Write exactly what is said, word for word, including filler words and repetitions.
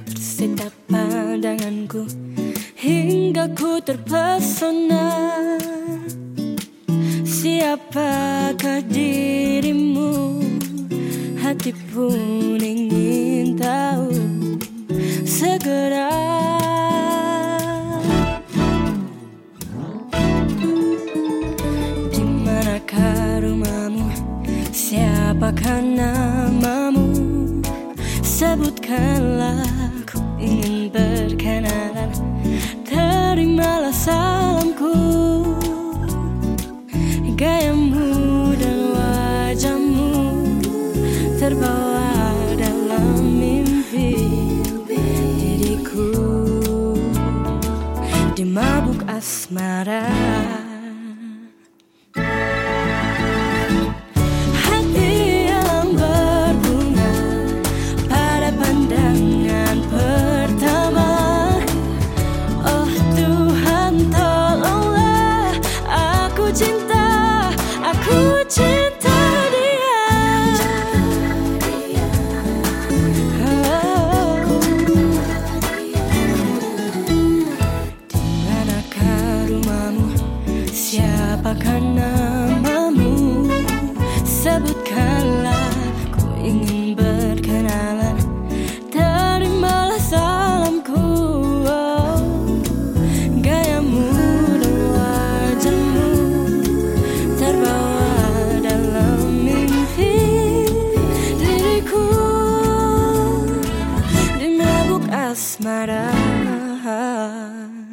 Tersita pandanganku hingga ku terpesona. Siapakah dirimu? Hati pun ingin tahu segera. Di manakah rumahmu? Siapakah namamu? Sebutkanlah, ku ingin berkenalan. Terimalah salamku. Gayamu dan wajahmu terbawa dalam mimpi diriku di mabuk asmara. Hati yang berbunga pada pandangan pertama. Oh Tuhan, tolonglah, aku cinta, aku cinta dia. Oh. Di manakah rumahmu? Siapakah namamu? Sebutkanlah, ku ingin berkenalan. Terimalah salamku. Oh. Gayamu dan wajahmu terbawa dalam mimpi diriku di mabuk asmara.